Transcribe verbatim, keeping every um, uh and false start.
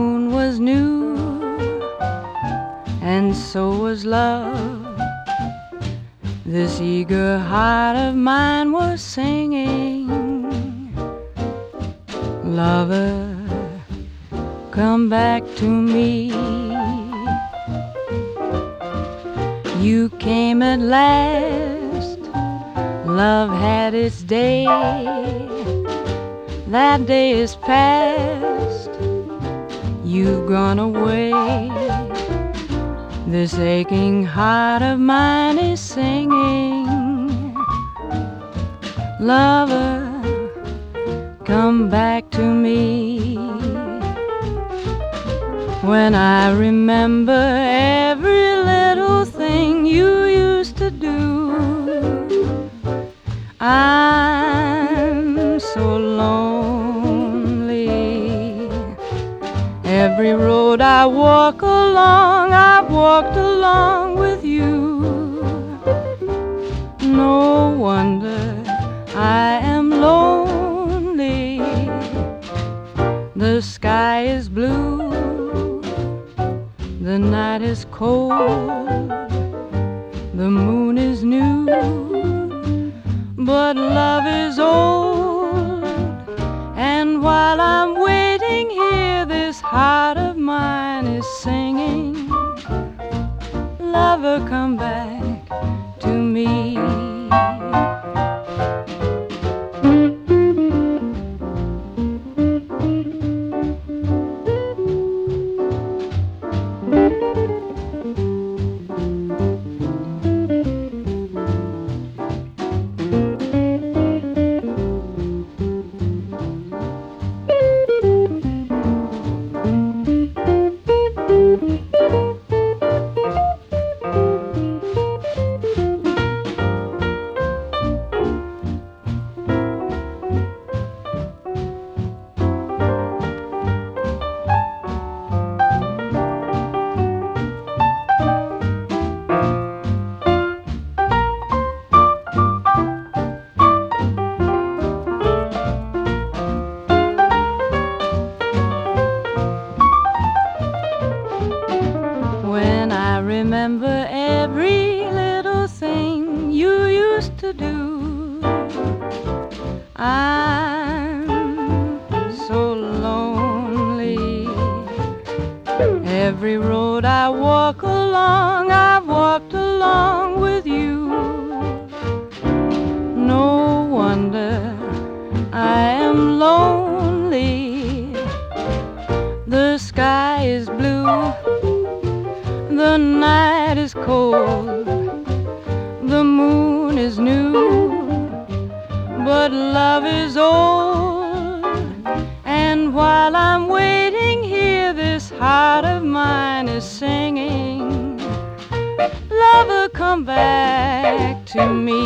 moon was new, and so was love. This eager heart of mine was singing, lover, come back to me. You came at last, love had its day. That day is past, you've gone away. This aching heart of mine is singing, lover, come back to me. When I remember every little thing you used to do, I'm so lonely. Every road I walk along, I've walked along with you. No wonder I am lonely. The sky is blue, the night is cold, the moon is new, but love is old. And while I'm waiting here, this heart of mine is singing, lover, come back to me. When I remember every little thing you used to do, I'm so lonely. Every road I walk along, I've walked along with you. No wonder I am lonely. The sky is blue, the night is cold, the moon is new, but love is old. And while I'm waiting here, this heart of mine is singing, lover, come back to me.